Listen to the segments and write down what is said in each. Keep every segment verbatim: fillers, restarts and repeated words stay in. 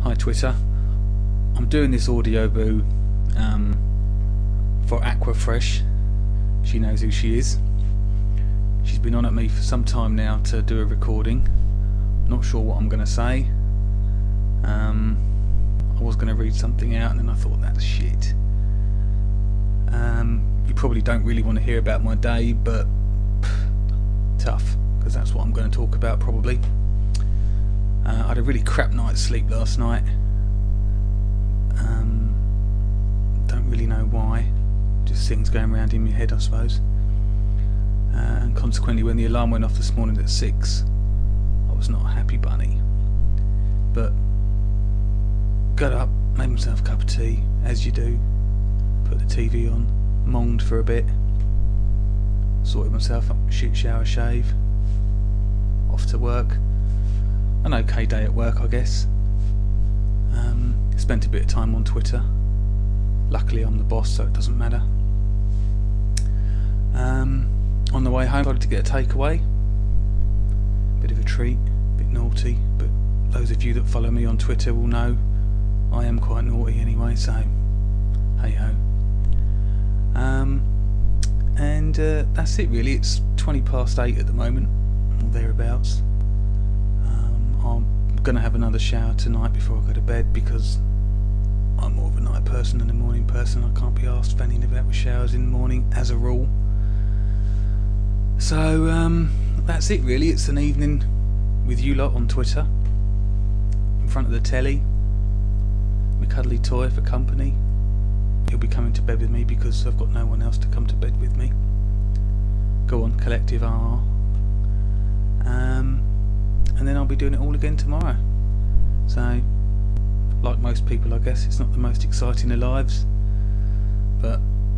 Hi Twitter. I'm doing this audio boo um, for Aquafresh. She knows who she is. She's been on at me for some time now to do a recording. Not sure what I'm going to say. Um, I was going to read something out and then I thought that's shit. Um, you probably don't really want to hear about my day, but pff, tough, because that's what I'm going to talk about probably. Uh, I had a really crap night's sleep last night. Um, don't really know why. Just things going around in my head, I suppose. Uh, and consequently, when the alarm went off this morning at six, I was not a happy bunny. But got up, made myself a cup of tea, as you do. Put the T V on, monged for a bit. Sorted myself up, shit shower, shave. Off to work. An okay day at work, I guess. Um, spent a bit of time on Twitter. Luckily I'm the boss, so it doesn't matter. Um, on the way home I decided to get a takeaway. Bit of a treat, bit naughty, but those of you that follow me on Twitter will know I am quite naughty anyway, so hey ho. Um, and uh, that's it really. It's twenty past eight at the moment, or thereabouts. I'm going to have another shower tonight before I go to bed, because I'm more of a night person than a morning person. I can't be asked fanning about with showers in the morning as a rule. So um, that's it really. It's an evening with you lot on Twitter, in front of the telly, my cuddly toy for company. He'll be coming to bed with me because I've got no one else to come to bed with me. Go on, collective R. Um, and then I'll be doing it all again tomorrow. So, like most people I guess, it's not the most exciting of lives, but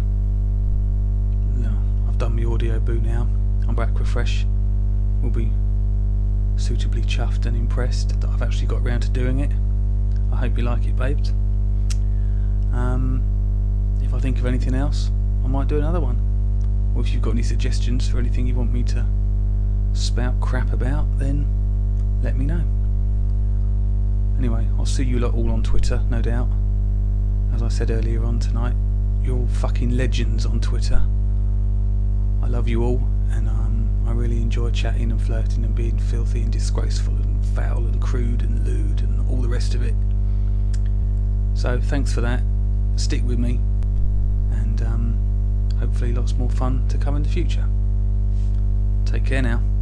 no, I've done my audio boo now. I'm Aquafresh. Will be suitably chuffed and impressed that I've actually got round to doing it. I hope you like it, babes. Um, if I think of anything else, I might do another one. Or if you've got any suggestions for anything you want me to spout crap about, then let me know. Anyway, I'll see you lot all on Twitter, no doubt. As I said earlier on tonight, you're all fucking legends on Twitter. I love you all, and um, I really enjoy chatting and flirting and being filthy and disgraceful and foul and crude and lewd and all the rest of it. So thanks for that. Stick with me, and um, hopefully lots more fun to come in the future. Take care now.